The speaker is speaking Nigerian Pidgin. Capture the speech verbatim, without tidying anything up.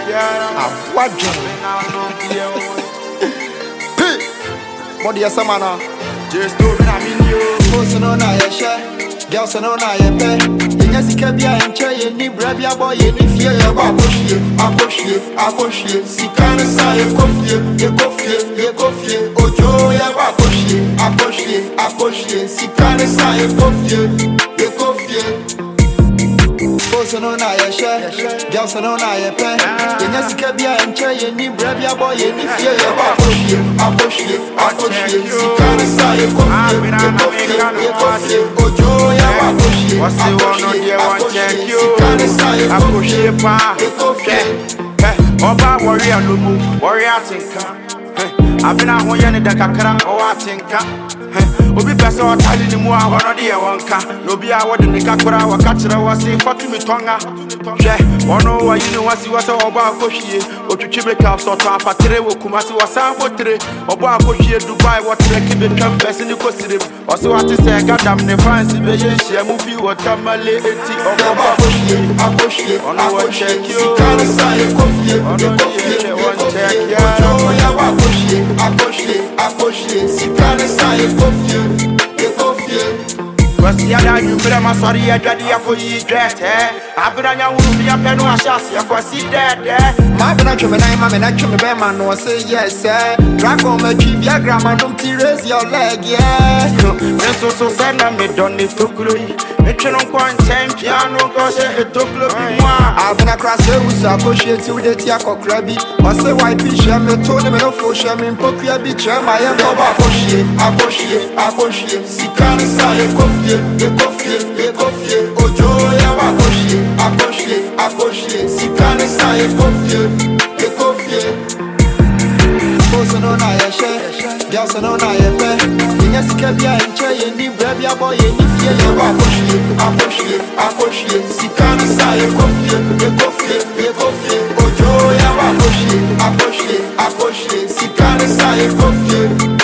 What you? What do you say, man? Just do it, I mean you. Folks know now you share, girls know now you pay. You just can't be a chair, you need brave your boy, you need fear your boy. Push you, I push you, I push you. See, can't say you coffee, you coffee, you coffee. Oh, Joe, you push you, I push you, I push you. See, can't say you coffee, you coffee. Folks know now you share, girls know now you pay. You just can't be a chair, you need brave your boy, you need fear your boy. Push you, I push you, I push you. See, can't say you coffee, you coffee, you coffee. Oh, Joe, you push you, I push you, I push you. See, can't say you coffee, you coffee. Oba warrior lumu, warrior tinka. I've been a one year kakara or tinka. Obi pesa o tali ni mu a wono de e wonka. No bi a wode ni kakora wa kachira wase fatumi tonga. Hwe, wono wa yinu wasi wase oba akohwie. Otwetwe be cap so to apatere wo kumasi wasa abotere. Oba akohwie Dubai wotere ke betwam bese ni kosire. Ose wate se gadam ne fancy be ye hia mu bi wotamale eti oba akohwie, akohwie. Ono wo check you. Sikana sai kofie, Ono kofie, wo check ya. Ojo ya akohwie, akohwie, akohwie. Sikana sai kofie. Wasi ada nyumbre maswari ya jadi ya koyi drete. Abiranya wuru ya penu ashasi ya kwasi dede. Ma bena chome na ma me na chome be man no say yes eh. Draco me chi viagra man don't raise your leg yeah. Me so so say na me don ni tokuro yi. Me tweno kwa ntem piano go she etoklo bi mwa. Abena cross e usa ko she ti we ti akokra bi. O say why bi she me to ne me no fo she me mpokua bi che ma ye go ba ko she, akohwie, akohwie. Sikana sai kofie. Ekofie, ekofie, ojo ya wakoshie, akoshie, akoshie. Sikane sa ekofie, ekofie. Folks know na ye share, girls know na ye pay. Inya sika bia enche ye ni brave ya boy ye ni fie ye wakoshie, akoshie, akoshie. Sikane sa ekofie, ekofie, ekofie. Ojo ya wakoshie, akoshie, akoshie. Sikane sa ekofie.